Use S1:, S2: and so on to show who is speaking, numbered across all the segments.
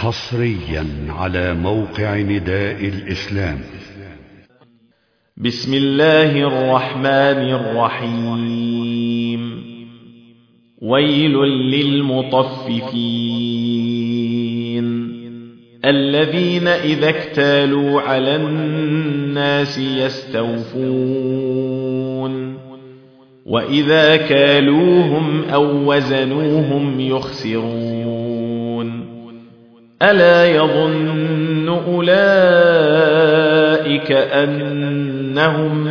S1: حصريا على موقع نداء الإسلام.
S2: بسم الله الرحمن الرحيم. ويل للمطففين الذين إذا اكتالوا على الناس يستوفون وإذا كالوهم أو وزنوهم يخسرون. ألا يظن أولئك أنهم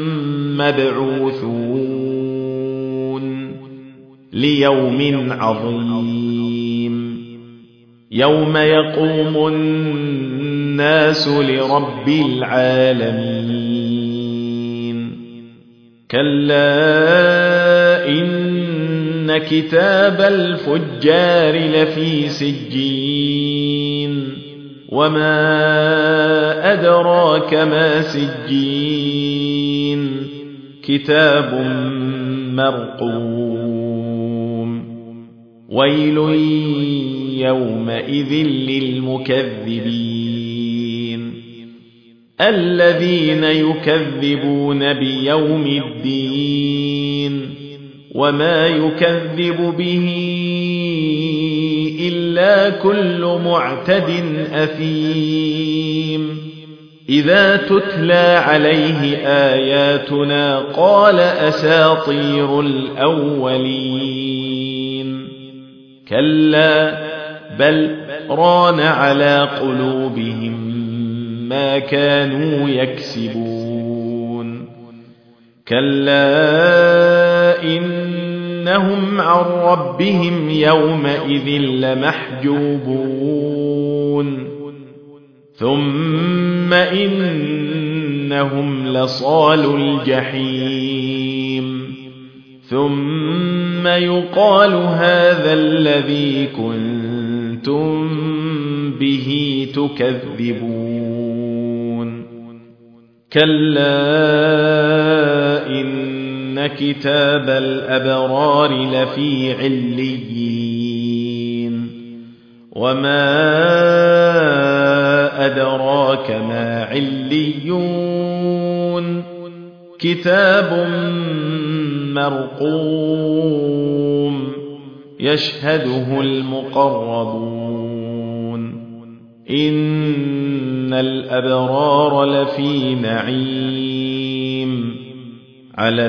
S2: مبعوثون ليوم عظيم يوم يقوم الناس لرب العالمين. كلا إن كتاب الفجار لفي سجين وما أدراك ما سجين كتاب مرقوم. ويل يومئذ للمكذبين الذين يكذبون بيوم الدين وما يكذب به إلا كل معتد أثيم. إذا تتلى عليه آياتنا قال أساطير الأولين. كلا بل ران على قلوبهم ما كانوا يكسبون. كلا إنهم عن ربهم يومئذ لمحجوبون. ثم إنهم لصالو الجحيم. ثم يقال هذا الذي كنتم به تكذبون. كلا إن كتاب الأبرار لفي عليين وما أدراك ما عليون كتاب مرقوم يشهده المقربون. إن الأبرار لفي نعيم على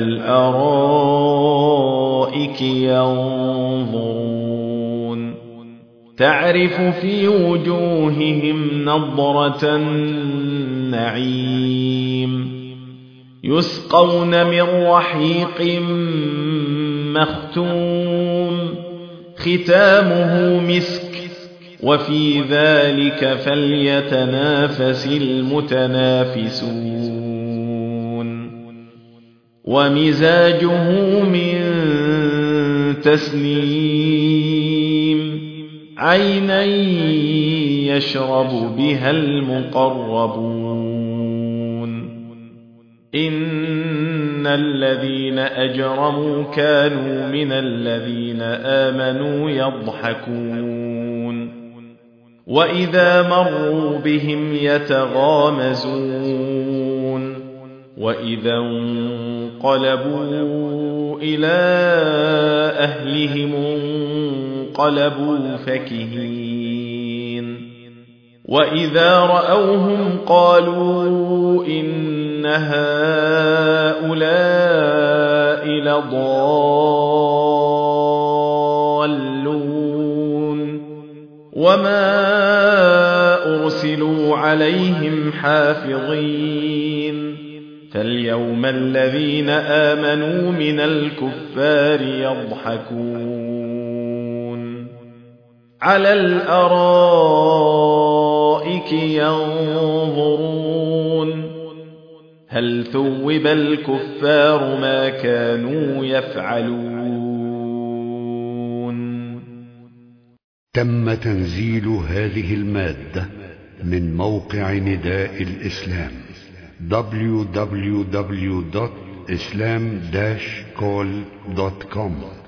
S2: الأرائك ينظرون تعرف في وجوههم نضرة النعيم. يسقون من رحيق مختوم ختامه مسك وفي ذلك فليتنافس المتنافسون. ومزاجه من تسنيم عينا يشرب بها المقربون. إن الذين أجرموا كانوا من الذين آمنوا يضحكون وإذا مروا بهم يتغامزون وإذا انقلبوا إلى أهلهم انقلبوا فكهين. وإذا رأوهم قالوا إن هؤلاء لضالون وما أرسلوا عليهم حافظين. فاليوم الذين آمنوا من الكفار يضحكون على الأرائك ينظرون هل ثوب الكفار ما كانوا يفعلون.
S1: تم تنزيل هذه المادة من موقع نداء الإسلام www.islam-call.com